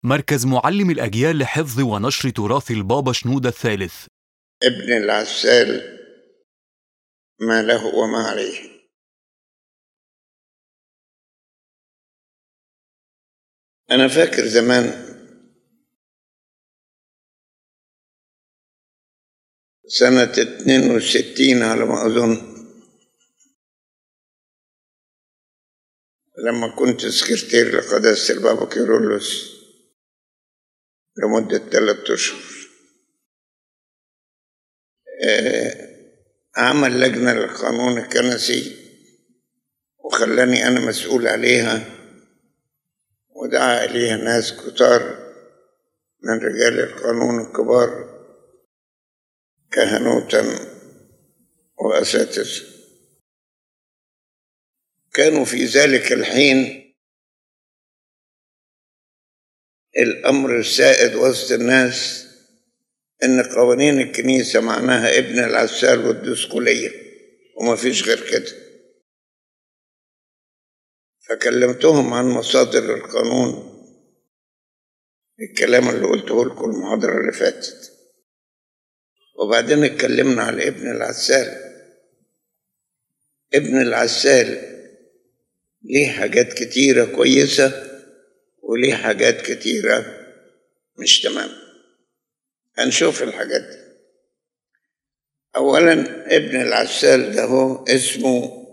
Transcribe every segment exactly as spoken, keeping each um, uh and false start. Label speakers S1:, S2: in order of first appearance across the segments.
S1: مركز معلم الأجيال لحفظ ونشر تراث البابا شنودة الثالث.
S2: ابن العسال، ما له وما عليه. أنا فاكر زمان سنة اتنين وستين على ما أظن، لما كنت سكرتير لقداسة البابا كيرلس لمدة ثلاثة أشهر، عمل لجنة للقانون الكنسي وخلاني أنا مسؤول عليها، ودعا إليها ناس كتار من رجال القانون الكبار كهنوتا وأساتذة. كانوا في ذلك الحين الأمر السائد وسط الناس إن قوانين الكنيسة معناها ابن العسال والدسقلية وما فيش غير كده. فكلمتهم عن مصادر القانون، الكلام اللي قلته لكم المحاضرة اللي فاتت، وبعدين اتكلمنا على ابن العسال. ابن العسال ليه حاجات كتيرة كويسة وليه حاجات كتيرة مش تمام. هنشوف الحاجات دي. أولا ابن العسال ده هو اسمه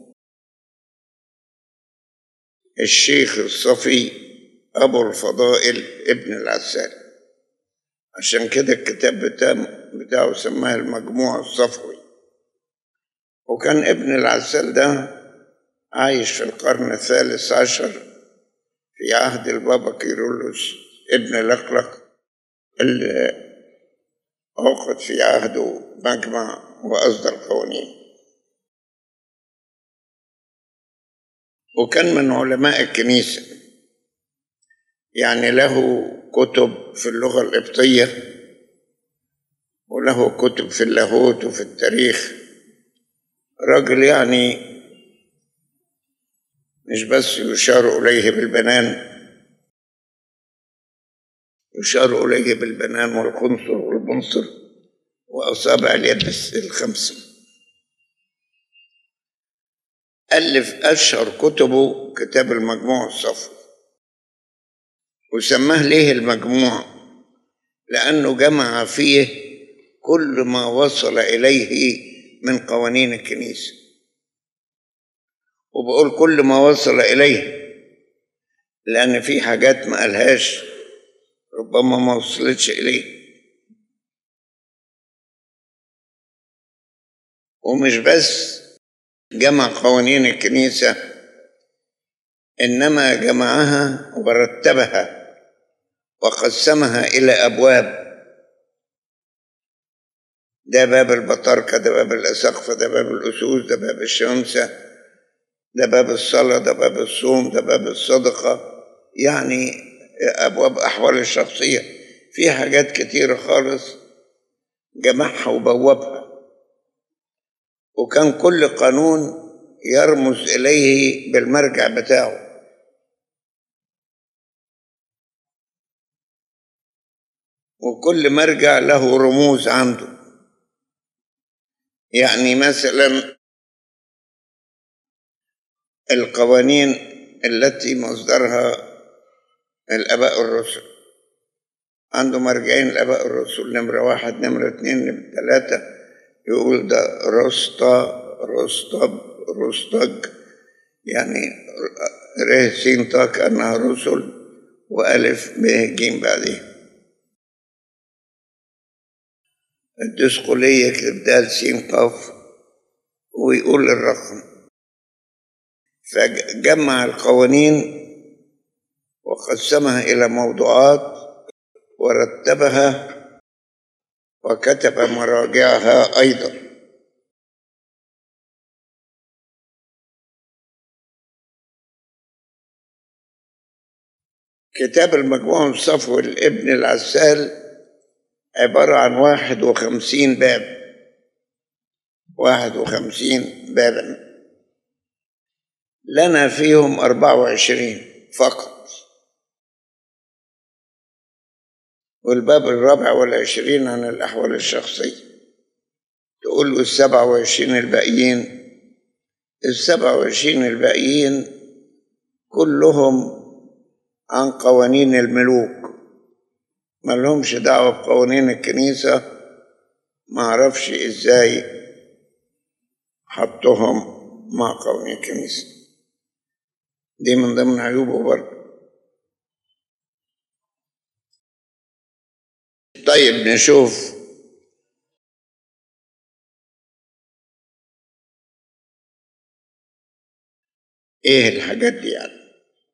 S2: الشيخ الصفي أبو الفضائل ابن العسال، عشان كده الكتاب بتاعه, بتاعه سماه المجموع الصفوي. وكان ابن العسال ده عايش في القرن الثالث عشر في عهد البابا كيرلس ابن لقلق، اللي عقد في عهده مجمع وأصدر قوانين، وكان من علماء الكنيسة، يعني له كتب في اللغة القبطية وله كتب في اللاهوت وفي التاريخ. راجل يعني مش بس يشار إليه بالبنان، يشار إليه بالبنان والقنصر والبنصر وأصابع اليد الخمسة. ألف أشهر كتبه كتاب المجموع الصفوي، وسماه ليه المجموع؟ لأنه جمع فيه كل ما وصل إليه من قوانين الكنيسة. وبقول كل ما وصل إليه لأن في حاجات ما قالهاش ربما ما وصلتش إليه. ومش بس جمع قوانين الكنيسة، إنما جمعها ورتبها وقسمها إلى أبواب. ده باب البطاركة، ده باب الأسقفة، ده باب الأسوس، ده باب الشمسة، ده باب الصلاة، ده باب الصوم، ده باب الصدقة، يعني أبواب أحوال الشخصية. في حاجات كتيرة خالص جمعها وبوابها، وكان كل قانون يرمز إليه بالمرجع بتاعه. وكل مرجع له رموز عنده. يعني مثلا القوانين التي مصدرها الآباء الرسل، عنده مرجعين الآباء الرسل، نمرة واحد، نمرة اتنين، نمرة ثلاثة. يقول ده رسطة، رسطب، رسطج، يعني ر س ط كأنها رسل، وألف ب ج بعدين. الدسقلية يكتب د س ق ويقول الرقم. فجمع القوانين وقسمها إلى موضوعات ورتبها وكتب مراجعها أيضا. كتاب المجموع الصفوي لابن العسال عبارة عن واحد وخمسين باب، واحد وخمسين بابا، لنا فيهم أربعة وعشرين فقط. والباب الرابع والعشرين عن الأحوال الشخصية. تقول له السبعة وعشرين الباقيين، السبعة وعشرين الباقيين كلهم عن قوانين الملوك، ما لهمش دعوة بقوانين الكنيسة. ما اعرفش ازاي حطهم مع قوانين الكنيسة، دي من ضمن عيوبه برضه. طيب نشوف ايه الحاجات دي. يعني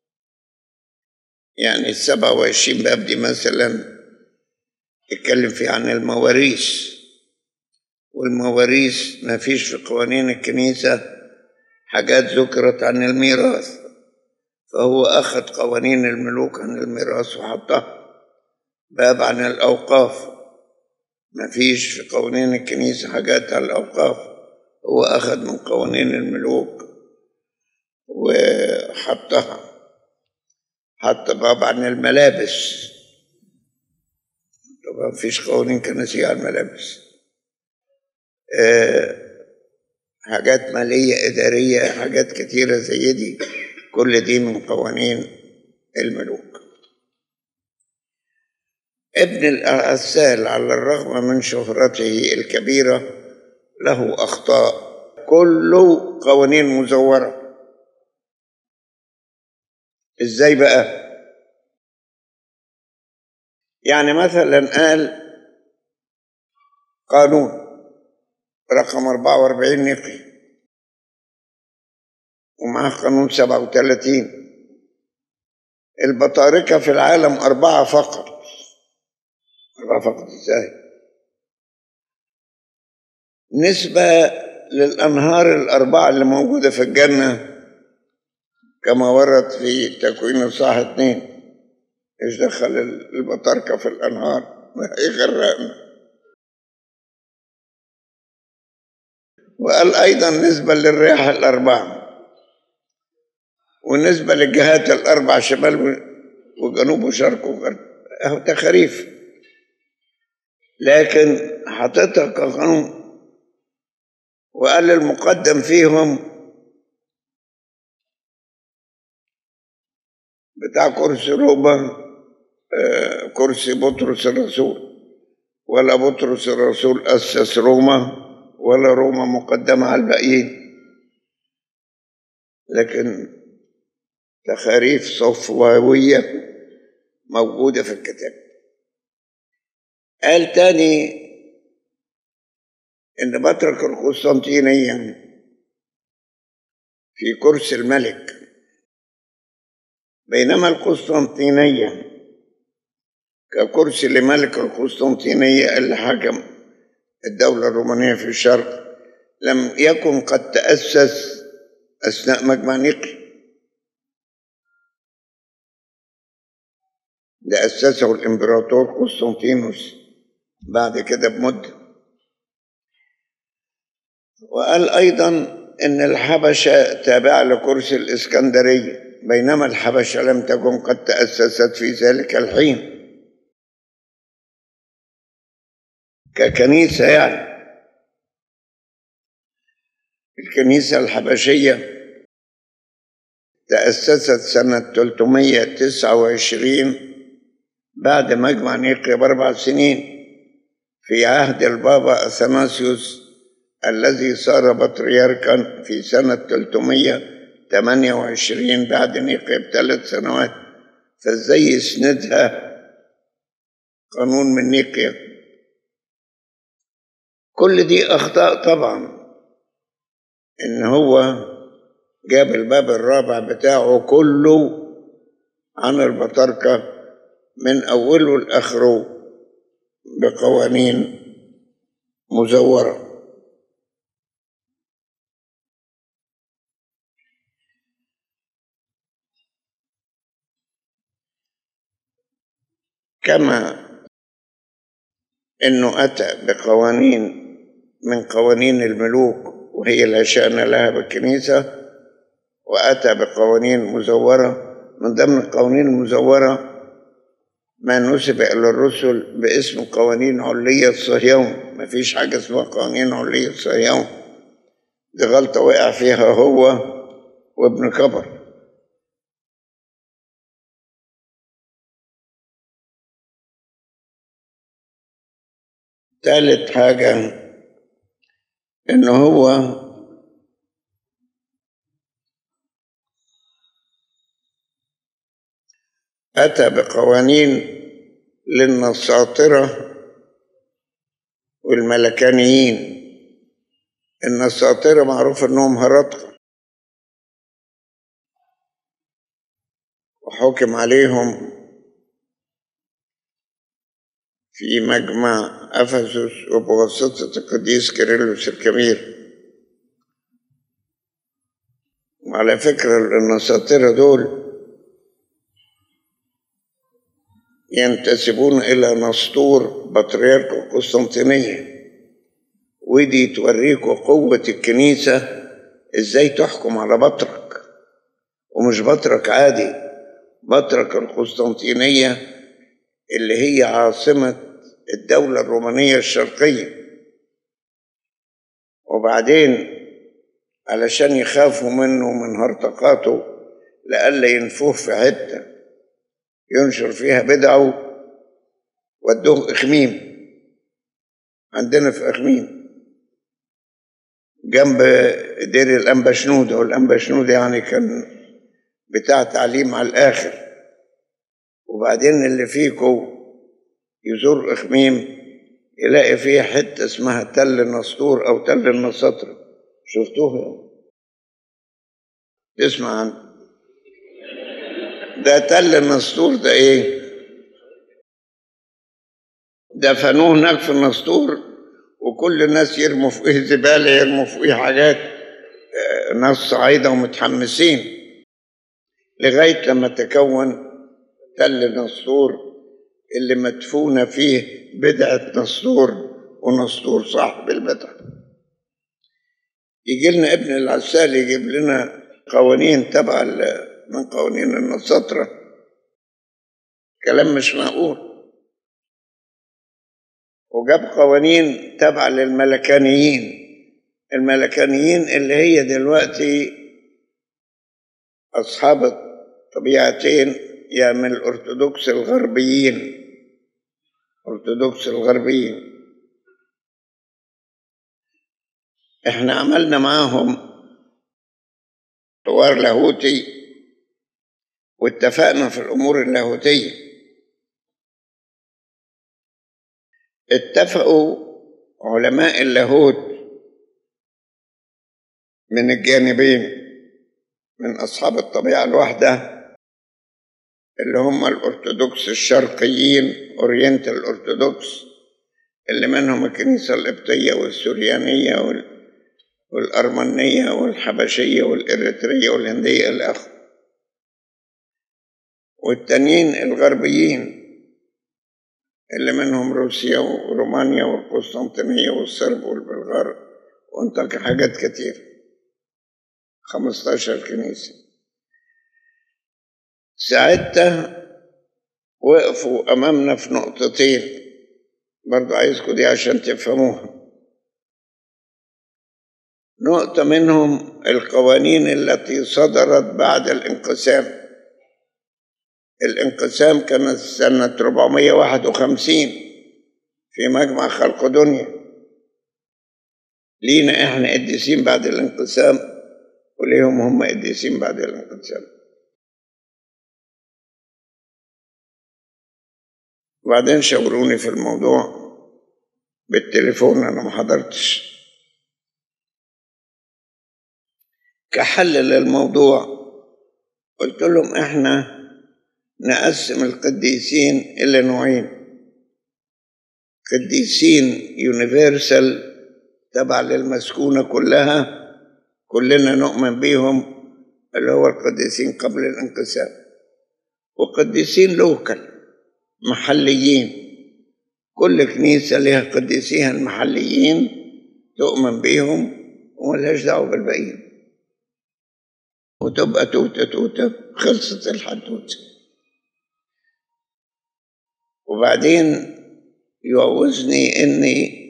S2: يعني السبعة وعشرين باب دي مثلا اتكلم فيه عن المواريث، والمواريث ما فيش في قوانين الكنيسة حاجات ذكرت عن الميراث، فهو أخذ قوانين الملوك عن الميراث وحطها. باب عن الأوقاف، ما فيش في قوانين الكنيسة حاجات عن الأوقاف، هو أخذ من قوانين الملوك وحطها. حط باب عن الملابس، طبعا مفيش قوانين كنسية عن الملابس. أه حاجات مالية إدارية، حاجات كتيرة زي دي، كل دي من قوانين الملوك. ابن الأسال على الرغم من شهرته الكبيرة له أخطاء، كله قوانين مزورة. إزاي بقى؟ يعني مثلا قال قانون رقم أربعة وأربعين نقي، ومعاه قانون سبعة وثلاثين. البطاركة في العالم أربعة فقط. أربعة فقط إزاي؟ نسبة للأنهار الأربعة اللي موجودة في الجنة كما ورد في تكوين الصح اثنين. إيش دخل البطاركة في الأنهار؟ يغرقنا. وقال أيضا نسبة للرياح الأربعة، ونسبة للجهات الأربع، شمال وجنوب وشرق وغرب، أهو تخريف، لكن حطيتها كقانون. وقال المقدم فيهم بتاع كرسي روما كرسي بطرس الرسول، ولا بطرس الرسول أسس روما، ولا روما مقدمة على الباقيين، لكن تخاريف صفواوية موجودة في الكتاب. قال تاني إن بطرك القسطنطينية في كرسي الملك، بينما القسطنطينية ككرسي لملك القسطنطينية اللي حكم الدولة الرومانية في الشرق لم يكن قد تأسس أثناء مجمع نقي، ده أسسه الإمبراطور قسطنطينوس بعد كده بمدة. وقال أيضا إن الحبشة تابعة لكرسي الإسكندرية، بينما الحبشة لم تكن قد تأسست في ذلك الحين ككنيسة. يعني الكنيسة الحبشية تأسست سنة ثلاثمائة وتسعة وعشرين بعد مجمع نيقيا بأربع سنين في عهد البابا أثناسيوس الذي صار بطريركا في سنة ثلاثمائة وثمانية وعشرين بعد نيقيا بثلاث سنوات. فازاي يسندها قانون من نيقيا؟ كل دي أخطاء طبعا. إن هو جاب الباب الرابع بتاعه كله عن البطاركة من أوله لآخره بقوانين مزورة. كما إنه أتى بقوانين من قوانين الملوك وهي لا شأن لها بالكنيسة، وأتى بقوانين مزورة. من ضمن القوانين المزورة ما نسب إلى الرسل باسم قوانين علية صهيون. ما فيش حاجة اسمها قوانين علية صهيون، دي غلطة وقع فيها هو وابن كبر. ثالث حاجة إنه هو أتى بقوانين للنساطرة والملكانيين. النساطرة معروف إنهم هرطقة، وحكم عليهم في مجمع أفسس وبواسطة القديس كيرلس الكبير. وعلى فكرة النساطرة دول ينتسبون إلى نسطور بطريرك القسطنطينية، ودي توريكوا قوة الكنيسة إزاي تحكم على بطرك، ومش بطرك عادي، بطرك القسطنطينية اللي هي عاصمة الدولة الرومانية الشرقية. وبعدين علشان يخافوا منه من هرطقاته لئلا ينفوه في حتة ينشر فيها بدعه، ودوه إخميم. عندنا في إخميم جنب دير الأنبا شنودة، والأنبا شنودة يعني كان بتاع تعليم على الآخر. وبعدين اللي فيكو يزور إخميم يلاقي فيه حتة اسمها تل النسطور أو تل النسطرة، شفتوها؟ تسمع عنه؟ ده تل النسطور ده إيه؟ دفنوه هناك في النسطور، وكل الناس يرموا فوقيه زبالة، يرموا فوقيه حاجات، ناس صعيدة ومتحمسين، لغاية لما تكون تل نسطور اللي مدفونة فيه بدعة نسطور، ونسطور صاحب البدعة. يجي لنا ابن العسال يجيب لنا قوانين تبع من قوانين النساطرة، كلام مش معقول. وجاب قوانين تبع للملكانيين، الملكانيين اللي هي دلوقتي أصحاب الطبيعتين، يا من الأرثوذكس الغربيين، أرثوذكس الغربيين. احنا عملنا معاهم حوار لاهوتي واتفقنا في الأمور اللاهوتية. اتفقوا علماء اللاهوت من الجانبين، من أصحاب الطبيعة الواحدة اللي هم الأرثوذكس الشرقيين أورينتال أرثوذكس، اللي منهم الكنيسة القبطية والسوريانية والأرمنية والحبشية والإريترية والهندية الآخر، والتانيين الغربيين اللي منهم روسيا ورومانيا والقسطنطينية والصرب والبلغار وانتك حاجات كتير، خمستاشر كنيسة. ساعتها وقفوا أمامنا في نقطتين، برضو عايزكم دي عشان تفهموها. نقطة منهم القوانين التي صدرت بعد الانقسام. الانقسام كانت سنة أربعمائة وواحد وخمسين في مجمع خلق دنيا. لينا احنا قديسين بعد الانقسام، وليهم هم قديسين بعد الانقسام. وبعدين شاوروني في الموضوع بالتليفون، انا ما حضرتش. كحل للموضوع قلت لهم احنا نقسم القديسين إلى نوعين: قديسين يونيفرسال تبع للمسكونة كلها، كلنا نؤمن بيهم، اللي هو القديسين قبل الانقسام، وقديسين لوكال محليين، كل كنيسة لها قديسيها المحليين تؤمن بيهم وملهاش دعوة بالباقيين، وتبقى توتة توتة خلصت الحدوتة. وبعدين يعوزني إني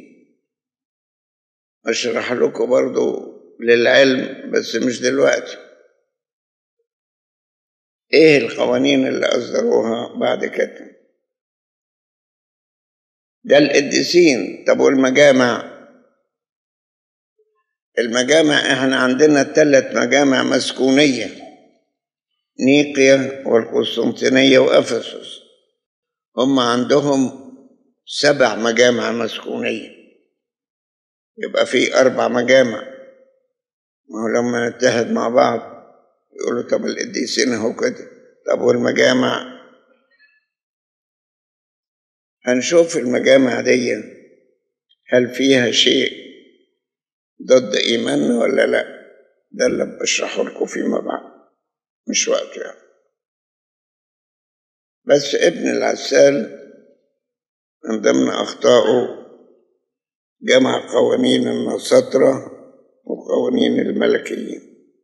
S2: أشرح لكم برضو للعلم، بس مش دلوقتي، إيه القوانين اللي أصدروها بعد كده. ده القديسين. طب والمجامع؟ المجامع إحنا عندنا ثلاث مجامع مسكونية: نيقيا والقسطنطينية وأفسس. هم عندهم سبع مجامع مسكونية، يبقى في أربع مجامع. ما هو لما نتحد مع بعض يقولوا طب القديسين اهو كده. طب والمجامع؟ هنشوف المجامع دي هل فيها شيء ضد إيماننا ولا لا. ده اللي بشرحه لكم فيما بعد، مش وقته يعني. بس ابن العسال من ضمن أخطائه جمع قوانين النسطرة وقوانين الملكيين،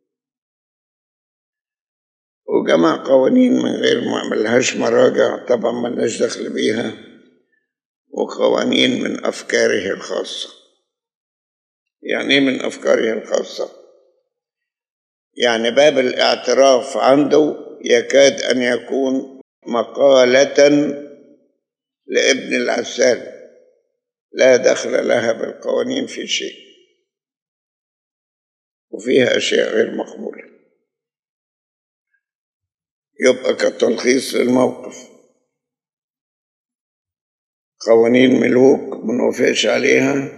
S2: وجمع قوانين من غير ما ملهاش مراجع، طبعا ملناش دخل بيها، وقوانين من أفكاره الخاصة. يعني إيه من أفكاره الخاصة؟ يعني باب الاعتراف عنده يكاد أن يكون مقالة لابن العسال، لا دخل لها بالقوانين في شيء، وفيها أشياء غير مقبولة. يبقى كتلخيص للموقف: قوانين ملوك منوافقش عليها،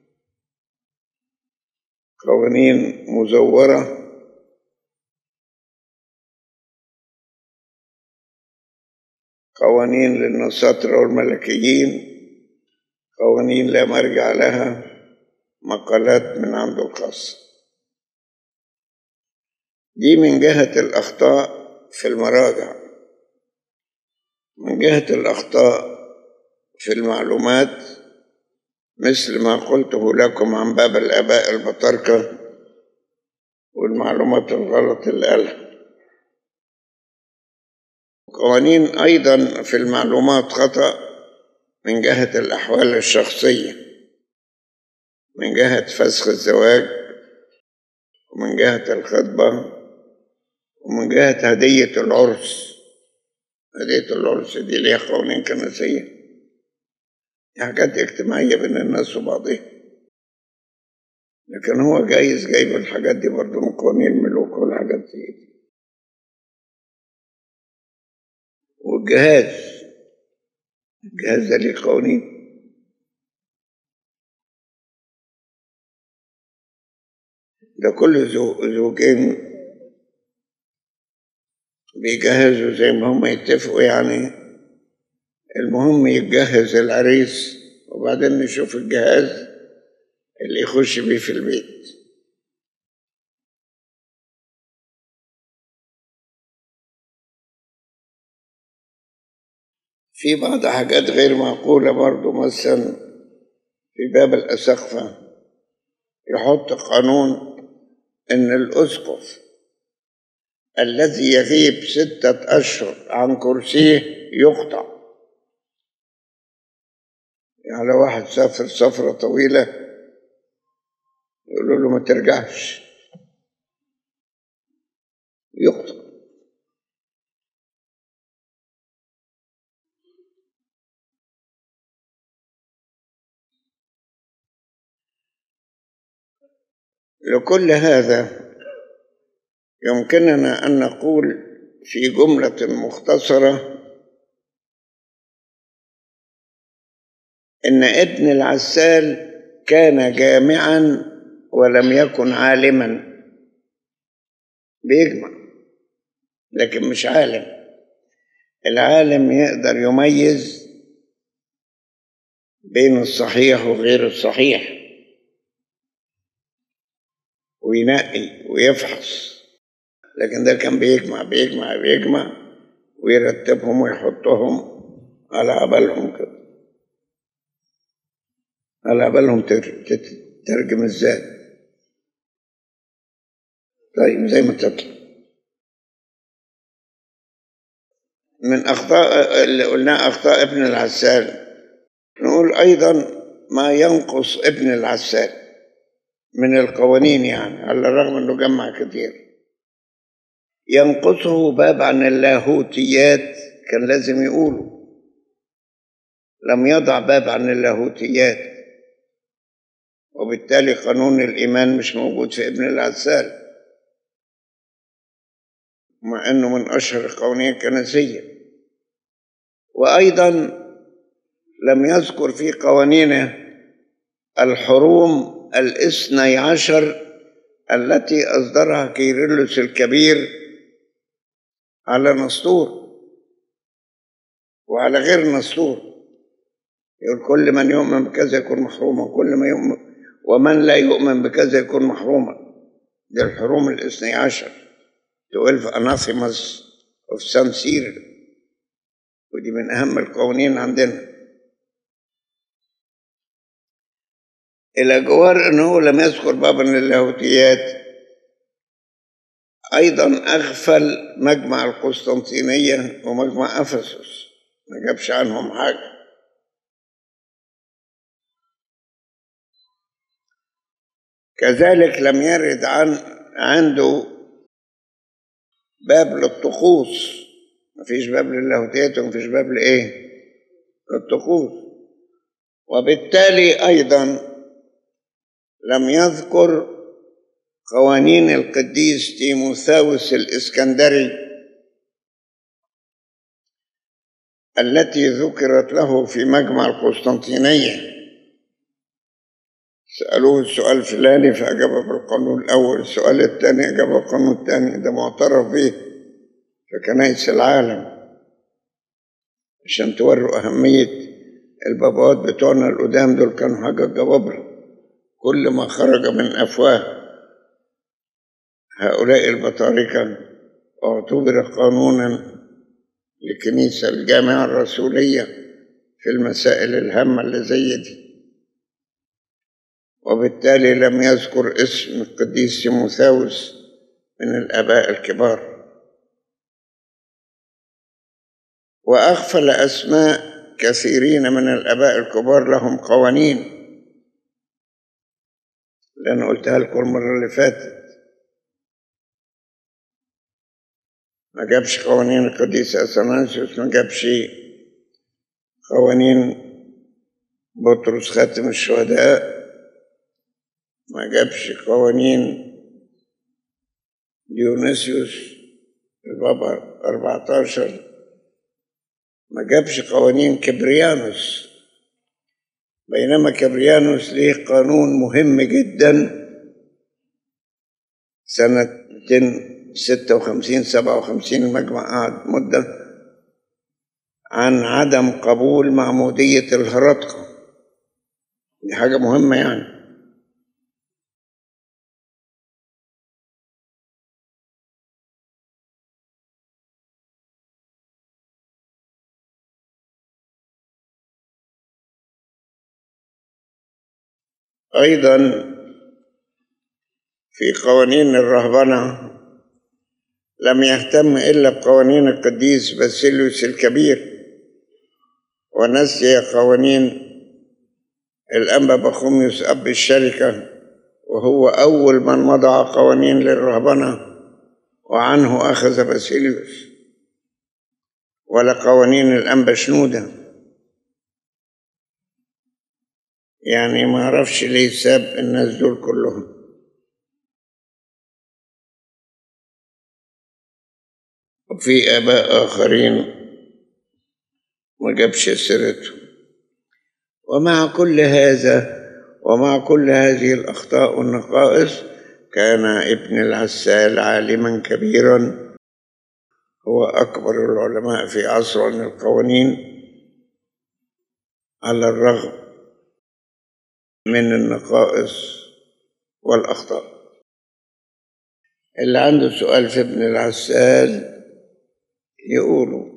S2: قوانين مزورة، قوانين للنساطرة والملكيين، قوانين لا مرجع لها، مقالات من عنده الخاصة. دي من جهة الأخطاء في المراجع. من جهة الأخطاء في المعلومات، مثل ما قلته لكم عن باب الآباء البطاركة والمعلومات الغلط اللي قالها. قوانين أيضا في المعلومات خطأ من جهة الأحوال الشخصية، من جهة فسخ الزواج، ومن جهة الخطبة، ومن جهة هدية العرس. هدية العرس دي ليها قوانين كنسية، دي حاجات اجتماعية بين الناس وبعضها، لكن هو جايز جايب الحاجات دي برضو من قوانين الملوك والحاجات دي. والجهاز، الجهاز ده ليه قوانين. ده كل زوجين بيجهزوا زي ما هم يتفقوا يعني. المهم يتجهز العريس، وبعدين نشوف الجهاز اللي يخش بيه في البيت. في بعض حاجات غير معقولة برضو، مثلا في باب الأسقفة يحط قانون إن الأسقف الذي يغيب ستة أشهر عن كرسيه يقطع. يعني لو واحد سافر سفرة طويلة يقولوا له ما ترجعش، يقطع. لكل هذا يمكننا أن نقول في جملة مختصرة إن ابن العسال كان جامعا ولم يكن عالما. بيجمع لكن مش عالم. العالم يقدر يميز بين الصحيح وغير الصحيح، وينقي ويفحص، لكن ده كان بيجمع بيجمع بيجمع ويرتبهم ويحطهم على بالهم كده، على بالهم تترجم ازاي. طيب زي ما تطلع. من أخطاء اللي قلناها أخطاء ابن العسال، نقول أيضا ما ينقص ابن العسال من القوانين، يعني على الرغم أنه جمع كتير ينقصه باب عن اللاهوتيات كان لازم يقوله، لم يضع باب عن اللاهوتيات، وبالتالي قانون الإيمان مش موجود في ابن العسال مع أنه من أشهر القوانين الكنسية. وأيضا لم يذكر في قوانينه الحروم الاثني عشر التي أصدرها كيرلس الكبير على نسطور وعلى غير نسطور. يقول كل من يؤمن بكذا يكون محروما، كل ما يؤمن ومن لا يؤمن بكذا يكون محروما. دي الحروم الاثني عشر twelve anathemas of Saint Cyril، ودي من أهم القوانين عندنا. إلى جوار أنه لم يذكر بابا للاهوتيات، أيضا أغفل مجمع القسطنطينية ومجمع أفسس، ما جابش عنهم حاجة. كذلك لم يرد عن عنده باب للطقوس، ما فيش باب للاهوتيات وما فيش باب لإيه؟ للطقوس. وبالتالي أيضا لم يذكر قوانين القديس تيموثاوس الإسكندري التي ذكرت له في مجمع القسطنطينية. سألوه السؤال الفلاني فأجاب بالقانون الأول، السؤال الثاني أجاب بالقانون الثاني، ده معترف به في كنائس العالم عشان توروا أهمية البابات بتوعنا القدام. دول كانوا حاجة جبابرة، كل ما خرج من أفواه هؤلاء البطاركة اعتبر قانونا للكنيسة الجامعة الرسولية في المسائل الهامة اللي زي دي. وبالتالي لم يذكر اسم القديس تيموثاوس من الآباء الكبار، وأغفل أسماء كثيرين من الآباء الكبار لهم قوانين، لأن قلتها لكم المرة اللي فاتت. ما جابش قوانين القديس أثناسيوس، ما جابش قوانين بطرس خاتم الشهداء، ما جابش قوانين ديونيسيوس البابا أربعة عشر، ما جابش قوانين كبريانوس، بينما كبريانوس ليه قانون مهم جدا سنة ستة وخمسين سبعة وخمسين المجمع قعد مدة عن عدم قبول معمودية الهرطقة. دي حاجة مهمة يعني. أيضا في قوانين الرهبنة لم يهتم إلا بقوانين القديس باسيليوس الكبير، ونسي قوانين الأنبا بخوميوس أب الشركة، وهو أول من وضع قوانين للرهبنة وعنه أخذ باسيليوس، ولا قوانين الأنبا شنودة. يعني ما عرفش ليه ساب الناس دول كلهم. وفي آباء آخرين ما جابش سيرتهم. ومع كل هذا ومع كل هذه الأخطاء والنقائص كان ابن العسال عالما كبيرا، هو أكبر العلماء في عصره عن القوانين على الرغم من النقائص والأخطاء. اللي عنده سؤال في ابن العسال يقوله.